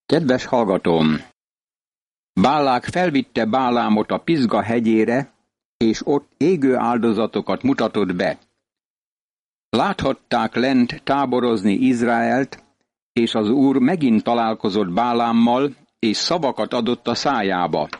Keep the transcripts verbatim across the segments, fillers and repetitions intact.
Kedves hallgatóm! Bálák felvitte Bálámot a Pizga hegyére, és ott égő áldozatokat mutatott be. Láthatták lent táborozni Izraelt, és az Úr megint találkozott Bálámmal, és szavakat adott a szájába.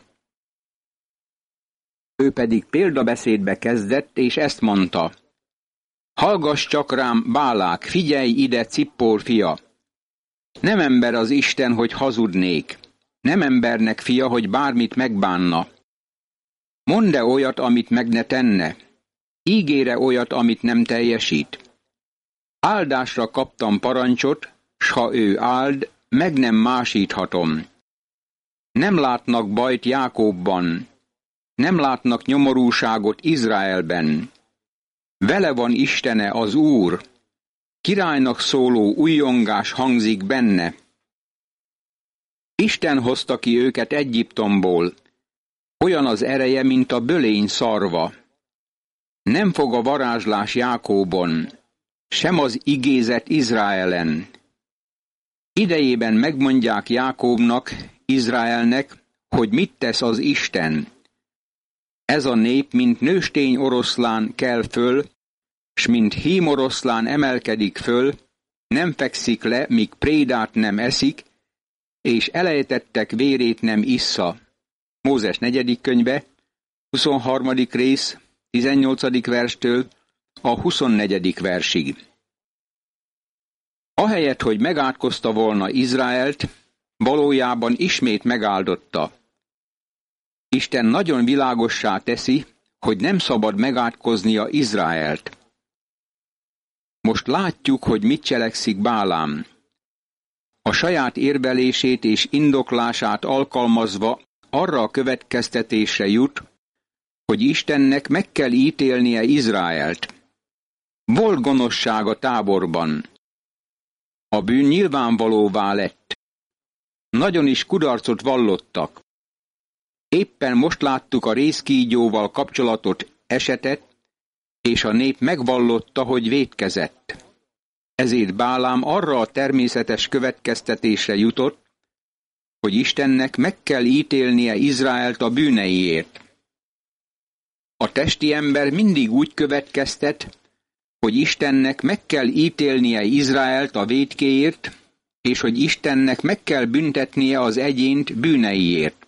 Ő pedig példabeszédbe kezdett, és ezt mondta: Hallgass csak rám, Bálák, figyelj ide, Cippor fia! Nem ember az Isten, hogy hazudnék, nem embernek fia, hogy bármit megbánna. Mondd-e olyat, amit meg ne tenne? Ígére olyat, amit nem teljesít? Áldásra kaptam parancsot, s ha ő áld, meg nem másíthatom. Nem látnak bajt Jákóbban, nem látnak nyomorúságot Izraelben. Vele van Istene, az Úr, királynak szóló ujjongás hangzik benne. Isten hozta ki őket Egyiptomból, olyan az ereje, mint a bölény szarva. Nem fog a varázslás Jákóbon, sem az igézet Izraelen. Idejében megmondják Jákóbnak, Izraelnek, hogy mit tesz az Isten. Ez a nép, mint nőstény oroszlán kel föl, s mint hímoroszlán emelkedik föl, nem fekszik le, míg prédát nem eszik, és elejtettek vérét nem issza. Mózes negyedik könyve, huszonharmadik rész, tizennyolcadik verstől a huszonnegyedik versig. Ahelyett, hogy megátkozta volna Izraelt, valójában ismét megáldotta. Isten nagyon világossá teszi, hogy nem szabad megátkoznia Izraelt. Most látjuk, hogy mit cselekszik Bálám. A saját érvelését és indoklását alkalmazva arra a következtetésre jut, hogy Istennek meg kell ítélnie Izraelt. Volt gonoszság a táborban. A bűn nyilvánvalóvá lett. Nagyon is kudarcot vallottak. Éppen most láttuk a rézkígyóval kapcsolatos esetet, és a nép megvallotta, hogy vétkezett. Ezért Bálám arra a természetes következtetésre jutott, hogy Istennek meg kell ítélnie Izraelt a bűneiért. A testi ember mindig úgy következtet, hogy Istennek meg kell ítélnie Izraelt a vétkéért, és hogy Istennek meg kell büntetnie az egyént bűneiért.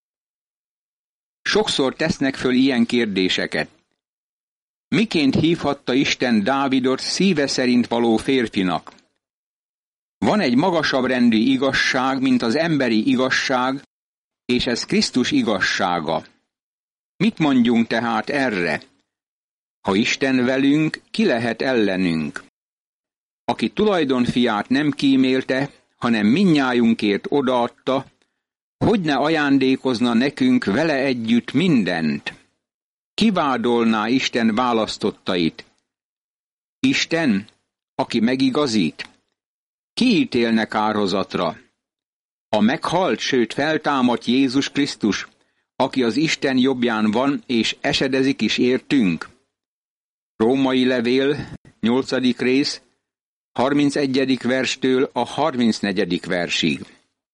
Sokszor tesznek föl ilyen kérdéseket. Miként hívhatta Isten Dávidot szíve szerint való férfinak? Van egy magasabb rendű igazság, mint az emberi igazság, és ez Krisztus igazsága. Mit mondjunk tehát erre? Ha Isten velünk, ki lehet ellenünk? Aki tulajdonfiát nem kímélte, hanem mindnyájunkért odaadta, hogy ne ajándékozna nekünk vele együtt mindent? Ki vádolná Isten választottait? Isten, aki megigazít? Ki ítélne kárhozatra? A meghalt, sőt feltámadt Jézus Krisztus, aki az Isten jobbján van, és esedezik is értünk. Római levél, nyolcadik rész, harmincegyedik verstől a harmincnegyedik versig.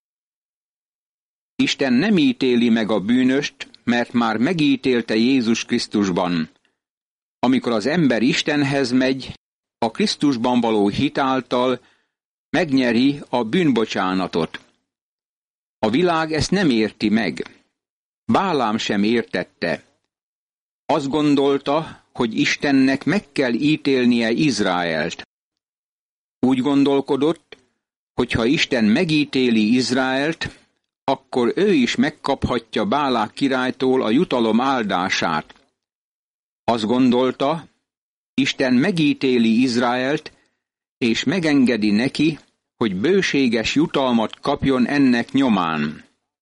Isten nem ítéli meg a bűnöst, mert már megítélte Jézus Krisztusban. Amikor az ember Istenhez megy, a Krisztusban való hit által megnyeri a bűnbocsánatot. A világ ezt nem érti meg. Bálám sem értette. Azt gondolta, hogy Istennek meg kell ítélnie Izraelt. Úgy gondolkodott, hogy ha Isten megítéli Izraelt, akkor ő is megkaphatja Bálák királytól a jutalom áldását. Azt gondolta, Isten megítéli Izraelt, és megengedi neki, hogy bőséges jutalmat kapjon ennek nyomán.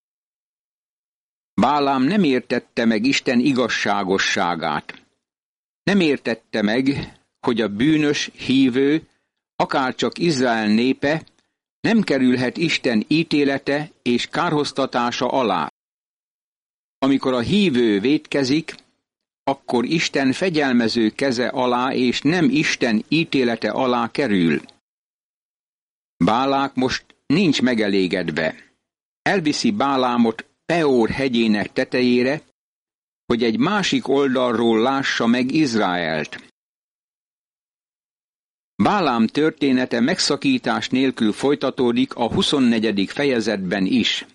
Bálám nem értette meg Isten igazságosságát. Nem értette meg, hogy a bűnös hívő, akárcsak Izrael népe, nem kerülhet Isten ítélete és kárhoztatása alá. Amikor a hívő vétkezik, akkor Isten fegyelmező keze alá és nem Isten ítélete alá kerül. Bálák most nincs megelégedve. elviszi Bálámot Peor hegyének tetejére, hogy egy másik oldalról lássa meg Izraelt. Bálám története megszakítás nélkül folytatódik a huszonnegyedik fejezetben is.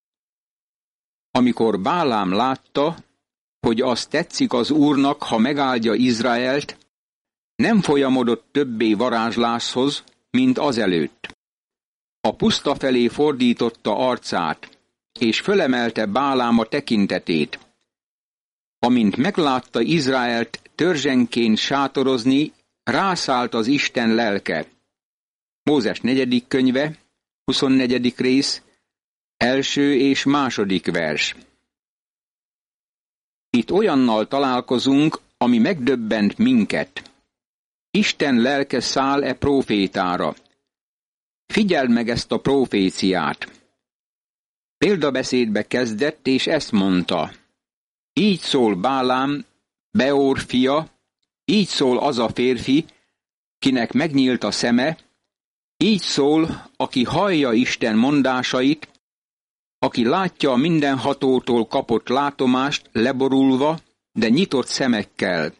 Amikor Bálám látta, hogy az tetszik az Úrnak, ha megáldja Izraelt, nem folyamodott többé varázsláshoz, mint azelőtt. A puszta felé fordította arcát, és fölemelte Bálám a tekintetét. Amint meglátta Izraelt törzsenként sátorozni, rászállt az Isten lelke. Mózes negyedik könyve, huszonnegyedik rész, első és második vers. Itt olyannal találkozunk, ami megdöbbent minket. Isten lelke száll e prófétára. Figyeld meg ezt a próféciát. Példabeszédbe kezdett, és ezt mondta. Így szól Bálám, Beor fia, így szól az a férfi, kinek megnyílt a szeme, így szól, aki hallja Isten mondásait, aki látja a mindenhatótól kapott látomást leborulva, de nyitott szemekkel.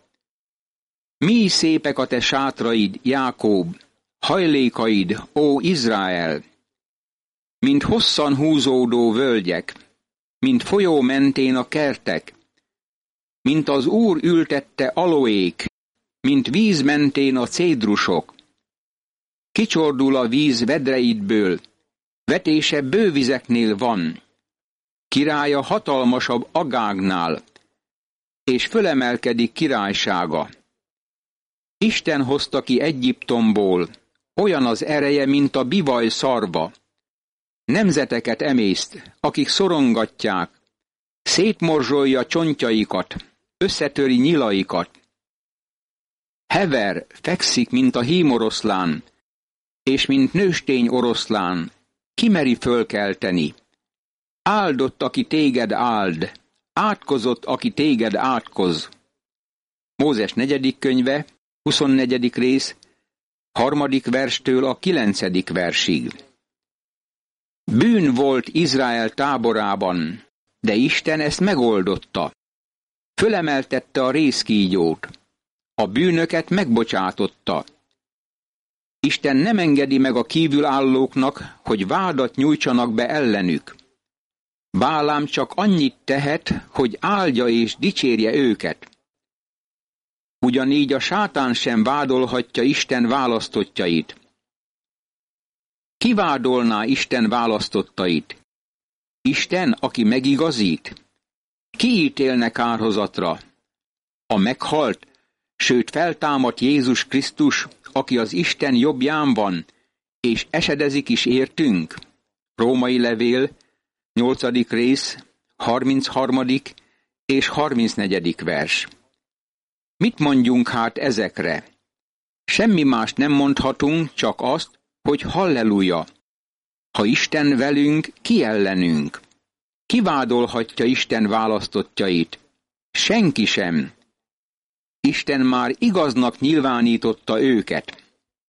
Mi szépek a te sátraid, Jákob, hajlékaid, ó Izrael! Mint hosszan húzódó völgyek, mint folyó mentén a kertek, mint az Úr ültette aloék, mint víz mentén a cédrusok. Kicsordul a víz vedreidből, vetése bővizeknél van, királya hatalmasabb Agágnál, és fölemelkedik királysága. Isten hozta ki Egyiptomból, olyan az ereje, mint a bivaj szarva. Nemzeteket emészt, akik szorongatják, szétmorzsolja csontjaikat, összetöri nyilaikat. Hever, fekszik, mint a hímoroszlán, és mint nőstény oroszlán, kimeri fölkelteni. Áldott, aki téged áld, átkozott, aki téged átkoz. Mózes negyedik könyve, huszonnegyedik rész, harmadik verstől a kilencedik versig. Bűn volt Izrael táborában, de Isten ezt megoldotta. Fölemeltette a rézkígyót, a bűnöket megbocsátotta. Isten nem engedi meg a kívülállóknak, hogy vádat nyújtsanak be ellenük. Bálám csak annyit tehet, hogy áldja és dicsérje őket. Ugyanígy a sátán sem vádolhatja Isten választottjait. Ki vádolná Isten választottait? Isten, aki megigazít? Ki ítélne kárhozatra? A meghalt, sőt feltámadt Jézus Krisztus, aki az Isten jobbján van, és esedezik is értünk. Római levél, nyolcadik rész, harmincharmadik és harmincnegyedik vers. Mit mondjunk hát ezekre? Semmi mást nem mondhatunk, csak azt, hogy halleluja. Ha Isten velünk, ki ellenünk? Ki vádolhatja Isten választottjait? Senki sem. Isten már igaznak nyilvánította őket.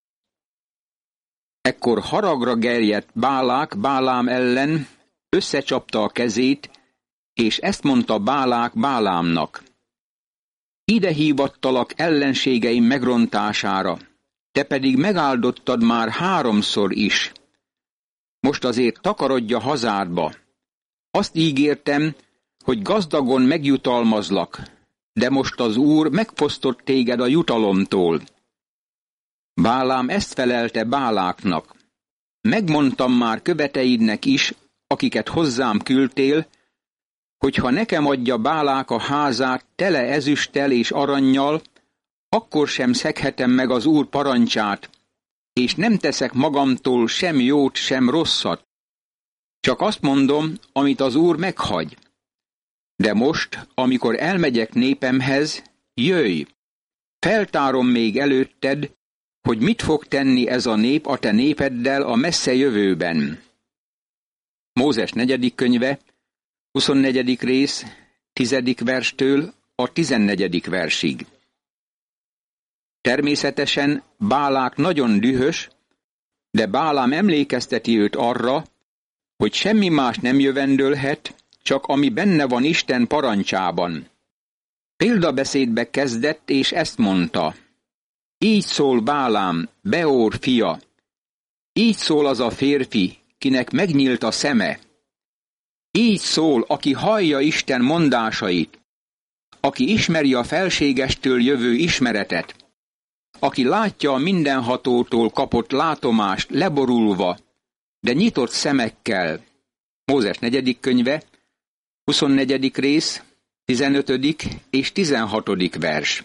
Ekkor haragra gerjedt Bálák Bálám ellen, összecsapta a kezét, és ezt mondta Bálák Bálámnak. Ide hívattalak ellenségeim megrontására, te pedig megáldottad már háromszor is. Most azért takarodj a hazádba. Azt ígértem, hogy gazdagon megjutalmazlak, de most az Úr megfosztott téged a jutalomtól. Bálám ezt felelte Báláknak. Megmondtam már követeidnek is, akiket hozzám küldtél, hogy ha nekem adja Bálák a házát tele ezüsttel és arannyal, akkor sem szeghetem meg az Úr parancsát, és nem teszek magamtól sem jót, sem rosszat. Csak azt mondom, amit az Úr meghagy. De most, amikor elmegyek népemhez, jöjj! Feltárom még előtted, hogy mit fog tenni ez a nép a te népeddel a messze jövőben. Mózes negyedik könyve, huszonnegyedik rész, tizedik verstől a tizennegyedik versig. Természetesen Bálák nagyon dühös, de Bálám emlékezteti őt arra, hogy semmi más nem jövendőlhet, csak ami benne van Isten parancsában. Példabeszédbe kezdett, és ezt mondta: így szól Bálám, Beor fia, így szól az a férfi, kinek megnyílt a szeme. Így szól, aki hallja Isten mondásait, aki ismeri a felségestől jövő ismeretet, aki látja a mindenhatótól kapott látomást leborulva, de nyitott szemekkel. Mózes negyedik könyve, huszonnegyedik rész, tizenötödik és tizenhatodik vers.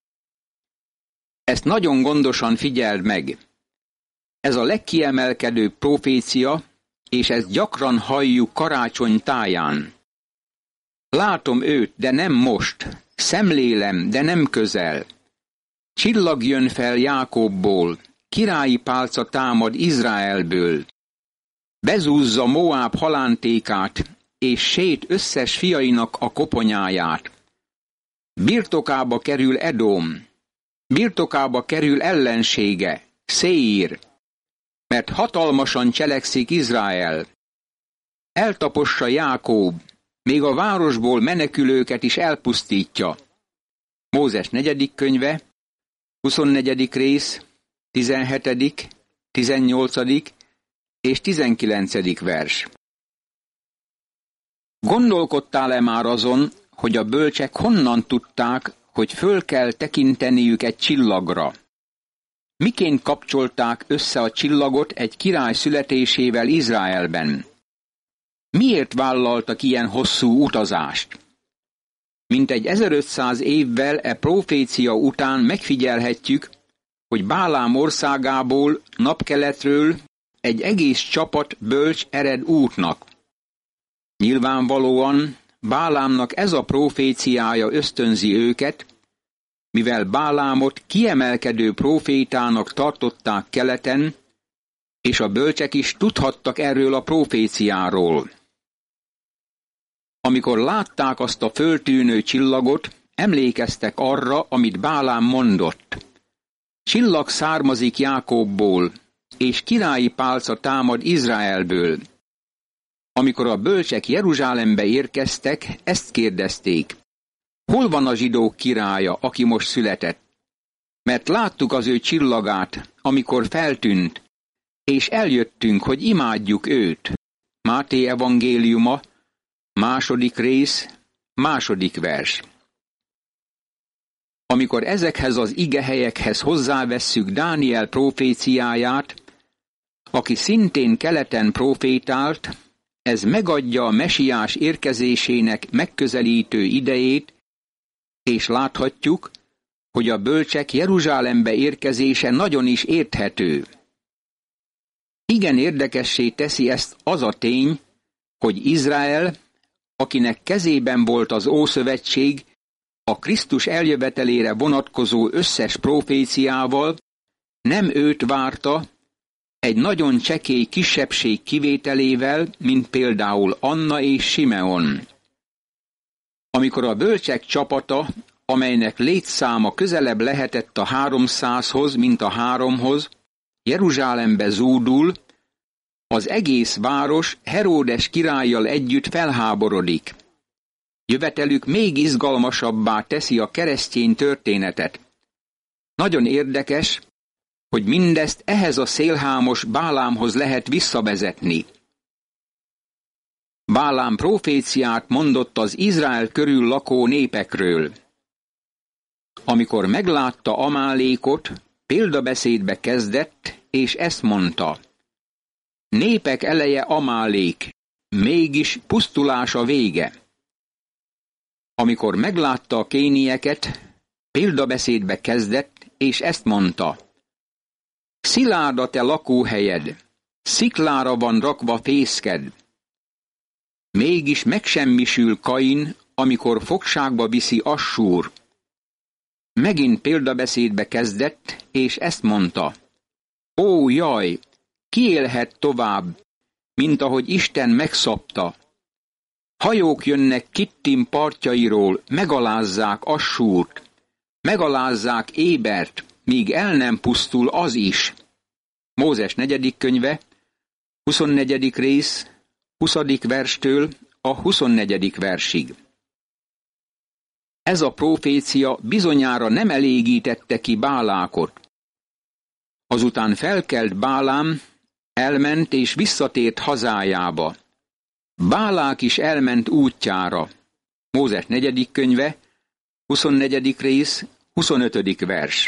Ezt nagyon gondosan figyeld meg. Ez a legkiemelkedőbb profécia, és ezt gyakran halljuk karácsony táján. Látom őt, de nem most, szemlélem, de nem közel. Csillag jön fel Jákobból, királyi pálca támad Izraelből. Bezúzza Moáb halántékát, és sét összes fiainak a koponyáját. Birtokába kerül Edom, birtokába kerül ellensége, Széír, mert hatalmasan cselekszik Izrael. Eltapossa Jákob, még a városból menekülőket is elpusztítja. Mózes negyedik könyve, huszonnegyedik rész, tizenhetedik, tizennyolcadik és tizenkilencedik vers. Gondolkodtál-e már azon, hogy a bölcsek honnan tudták, hogy föl kell tekinteniük egy csillagra? Miként kapcsolták össze a csillagot egy király születésével Izraelben? Miért vállaltak ilyen hosszú utazást? Mintegy ezerötszáz évvel e profécia után megfigyelhetjük, hogy Bálám országából, napkeletről egy egész csapat bölcs ered útnak. Nyilvánvalóan Bálámnak ez a proféciája ösztönzi őket, mivel Bálámot kiemelkedő profétának tartották keleten, és a bölcsek is tudhattak erről a proféciáról. Amikor látták azt a föltűnő csillagot, emlékeztek arra, amit Bálám mondott. Csillag származik Jákobból, és királyi pálca támad Izraelből. Amikor a bölcsek Jeruzsálembe érkeztek, ezt kérdezték: hol van a zsidók királya, aki most született? Mert láttuk az ő csillagát, amikor feltűnt, és eljöttünk, hogy imádjuk őt. Máté evangéliuma, második rész, második vers. Amikor ezekhez az igehelyekhez hozzávesszük Dániel proféciáját, aki szintén keleten profétált, ez megadja a mesiás érkezésének megközelítő idejét, és láthatjuk, hogy a bölcsek Jeruzsálembe érkezése nagyon is érthető. Igen érdekessé teszi ezt az a tény, hogy Izrael, akinek kezében volt az Ószövetség, a Krisztus eljövetelére vonatkozó összes proféciával, nem őt várta, egy nagyon csekély kisebbség kivételével, mint például Anna és Simeon. Amikor a bölcsek csapata, amelynek létszáma közelebb lehetett a háromszázhoz, mint a háromhoz, Jeruzsálembe zúdul, az egész város Heródes királlyal együtt felháborodik. Jövetelük még izgalmasabbá teszi a keresztény történetet. Nagyon érdekes, hogy mindezt ehhez a szélhámos Bálámhoz lehet visszavezetni. Bálám proféciát mondott az Izrael körül lakó népekről. Amikor meglátta Amálékot, példabeszédbe kezdett, és ezt mondta: népek eleje Amálék, mégis pusztulás a vége. Amikor meglátta a kénieket, példabeszédbe kezdett, és ezt mondta: szilárd a te lakóhelyed, sziklára van rakva fészked. Mégis megsemmisül Kain, amikor fogságba viszi Assúr. Megint példabeszédbe kezdett, és ezt mondta: ó, jaj, ki élhet tovább, mint ahogy Isten megszabta. Hajók jönnek Kittim partjairól, megalázzák Assúrt, megalázzák Ébert, míg el nem pusztul az is. Mózes negyedik könyve, huszonnegyedik rész, huszadik verstől a huszonnegyedik versig. Ez a profécia bizonyára nem elégítette ki Bálákot. Azután felkelt Bálám, elment és visszatért hazájába. Bálák is elment útjára. Mózes negyedik könyve, huszonnegyedik rész, huszonötödik vers.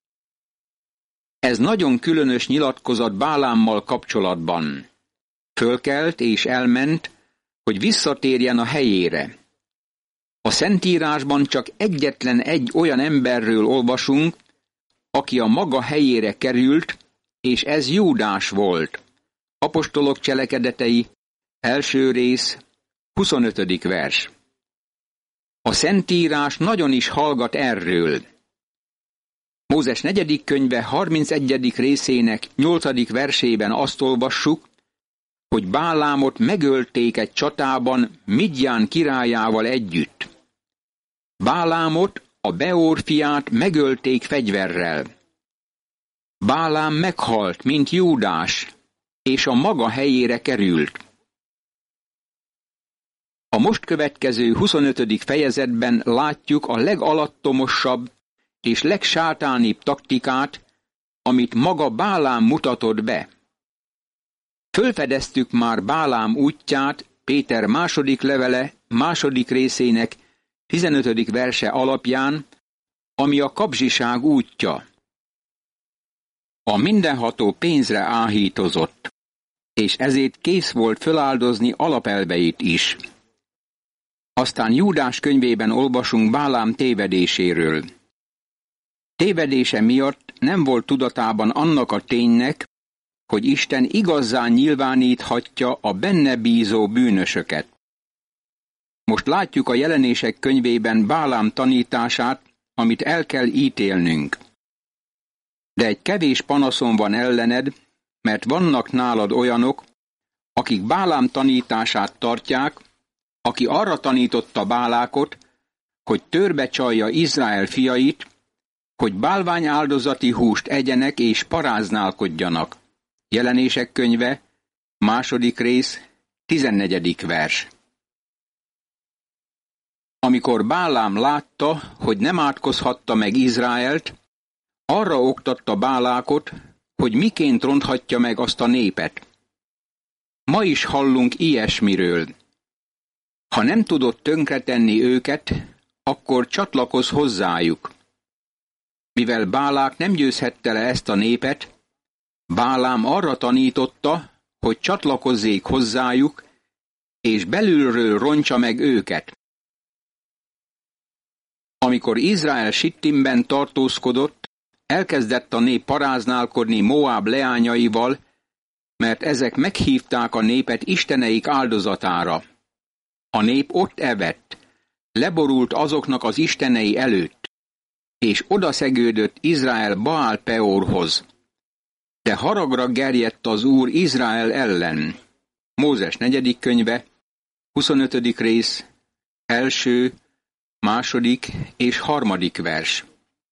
Ez nagyon különös nyilatkozat Bálámmal kapcsolatban. Fölkelt és elment, hogy visszatérjen a helyére. A Szentírásban csak egyetlen egy olyan emberről olvasunk, aki a maga helyére került, és ez Júdás volt. Apostolok cselekedetei, első rész, huszonötödik vers. A Szentírás nagyon is hallgat erről. Mózes negyedik könyve harmincegyedik részének nyolcadik versében azt olvassuk, hogy Bálámot megölték egy csatában Midján királyával együtt. Bálámot, a Beor fiát megölték fegyverrel. Bálám meghalt, mint Júdás, és a maga helyére került. A most következő huszonötödik fejezetben látjuk a legalattomosabb és legsátánibb taktikát, amit maga Bálám mutatott be. Fölfedeztük már Bálám útját Péter második levele második részének tizenötödik verse alapján, ami a kapzsiság útja. A mindenható pénzre áhítozott, és ezért kész volt föláldozni alapelveit is. Aztán Júdás könyvében olvasunk Bálám tévedéséről. Tévedése miatt nem volt tudatában annak a ténynek, hogy Isten igazán nyilváníthatja a benne bízó bűnösöket. Most látjuk a Jelenések könyvében Bálám tanítását, amit el kell ítélnünk. De egy kevés panaszom van ellened, mert vannak nálad olyanok, akik Bálám tanítását tartják, aki arra tanította Bálákot, hogy törbe csalja Izrael fiait, hogy bálványáldozati húst egyenek és paráználkodjanak. Jelenések könyve, második rész, tizennegyedik vers. Amikor Bálám látta, hogy nem átkozhatta meg Izraelt, arra oktatta Bálákot, hogy miként ronthatja meg azt a népet. Ma is hallunk ilyesmiről. Ha nem tudod tönkretenni őket, akkor csatlakozz hozzájuk. Mivel Bálák nem győzhette le ezt a népet, Bálám arra tanította, hogy csatlakozzék hozzájuk, és belülről rontsa meg őket. Amikor Izrael Sittimben tartózkodott, elkezdett a nép paráználkodni Moáb leányaival, mert ezek meghívták a népet isteneik áldozatára. A nép ott evett, leborult azoknak az istenei előtt, és odaszegődött Izrael Baál Peorhoz. De haragra gerjedt az Úr Izrael ellen. Mózes negyedik könyve, huszonötödik rész, első, második és harmadik vers.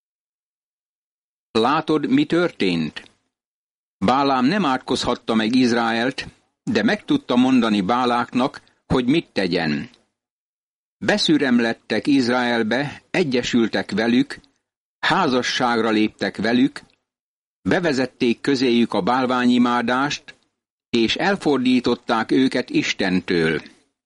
Látod, mi történt? Bálám nem átkozhatta meg Izraelt, de meg tudta mondani Báláknak, hogy mit tegyen. Beszüremlettek Izraelbe, egyesültek velük, házasságra léptek velük, bevezették közéjük a bálványimádást, és elfordították őket Istentől.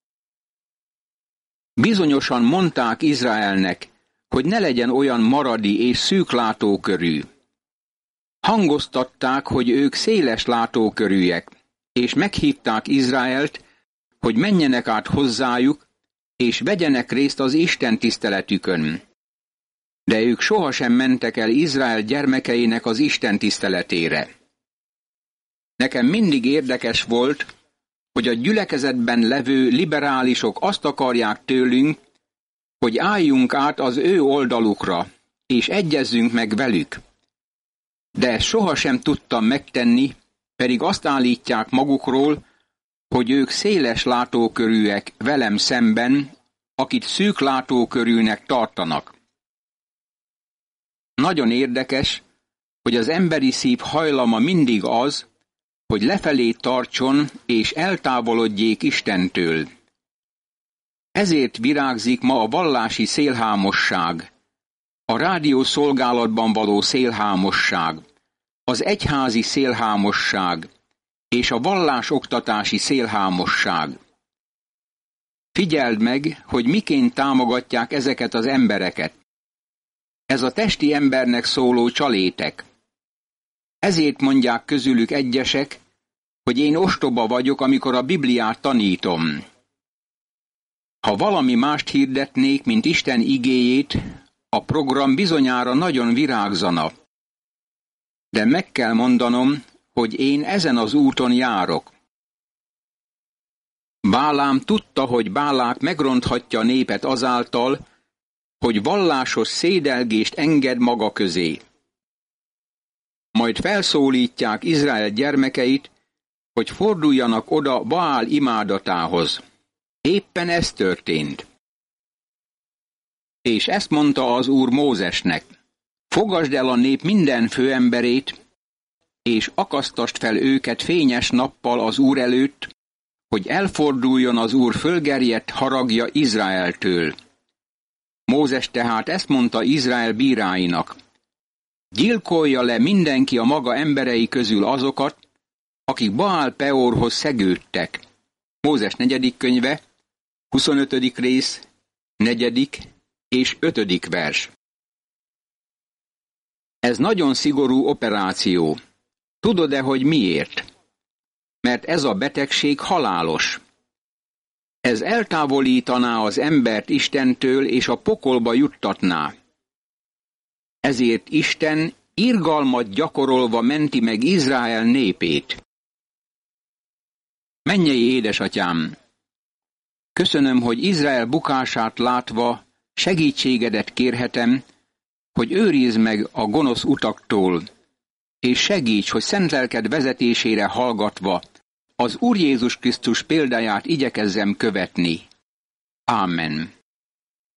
Bizonyosan mondták Izraelnek, hogy ne legyen olyan maradi és szűk látókörű. Hangoztatták, hogy ők széles látókörűek, és meghívták Izraelt, hogy menjenek át hozzájuk, és vegyenek részt az Isten tiszteletükön. De ők sohasem mentek el Izrael gyermekeinek az Isten tiszteletére. Nekem mindig érdekes volt, hogy a gyülekezetben levő liberálisok azt akarják tőlünk, hogy álljunk át az ő oldalukra, és egyezzünk meg velük. De ezt sohasem tudtam megtenni, pedig azt állítják magukról, hogy ők széles látókörűek velem szemben, akit szűk látókörűnek tartanak. Nagyon érdekes, hogy az emberi szív hajlama mindig az, hogy lefelé tartson és eltávolodjék Istentől. Ezért virágzik ma a vallási szélhámosság, a rádiószolgálatban való szélhámosság, az egyházi szélhámosság és a vallásoktatási szélhámosság. Figyeld meg, hogy miként támogatják ezeket az embereket. Ez a testi embernek szóló csalétek. Ezért mondják közülük egyesek, hogy én ostoba vagyok, amikor a Bibliát tanítom. Ha valami mást hirdetnék, mint Isten igéjét, a program bizonyára nagyon virágzana. De meg kell mondanom, hogy én ezen az úton járok. Bálám tudta, hogy Bálák megronthatja a népet azáltal, hogy vallásos szédelgést enged maga közé. Majd felszólítják Izrael gyermekeit, hogy forduljanak oda Baál imádatához. Éppen ez történt. És ezt mondta az Úr Mózesnek: fogasd el a nép minden főemberét, és akasztasd fel őket fényes nappal az Úr előtt, hogy elforduljon az Úr fölgerjedt haragja Izraeltől. Mózes tehát ezt mondta Izrael bíráinak: gyilkolja le mindenki a maga emberei közül azokat, akik Baál Peorhoz szegődtek. Mózes negyedik könyve, huszonötödik rész, negyedik és ötödik vers. Ez nagyon szigorú operáció. Tudod-e, hogy miért? Mert ez a betegség halálos. Ez eltávolítaná az embert Istentől, és a pokolba juttatná. Ezért Isten irgalmat gyakorolva menti meg Izrael népét. Mennyei édesatyám! Köszönöm, hogy Izrael bukását látva segítségedet kérhetem, hogy őrizd meg a gonosz utaktól, és segíts, hogy szent lelked vezetésére hallgatva az Úr Jézus Krisztus példáját igyekezzem követni. Ámen.